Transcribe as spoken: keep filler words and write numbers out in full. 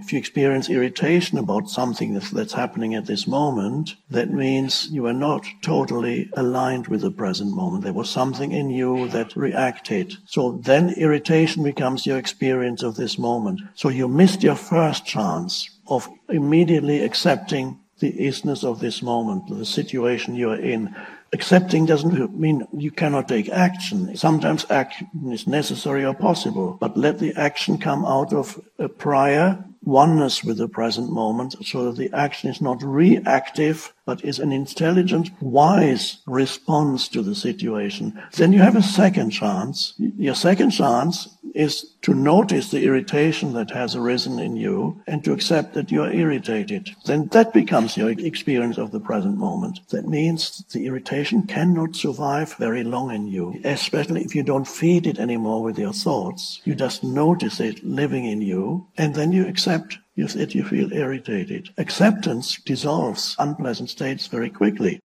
If you experience irritation about something that's, that's happening at this moment, that means you are not totally aligned with the present moment. There was something in you that reacted. So then irritation becomes your experience of this moment. So you missed your first chance of immediately accepting the isness of this moment, the situation you are in. Accepting doesn't mean you cannot take action. Sometimes action is necessary or possible, but let the action come out of a prior oneness with the present moment, so that the action is not reactive, but is an intelligent, wise response to the situation. Then you have a second chance. Your second chance is to notice the irritation that has arisen in you and to accept that you are irritated. Then that becomes your experience of the present moment. That means the irritation cannot survive very long in you, especially if you don't feed it anymore with your thoughts. You just notice it living in you, and then you accept you said you feel irritated. Acceptance dissolves unpleasant states very quickly.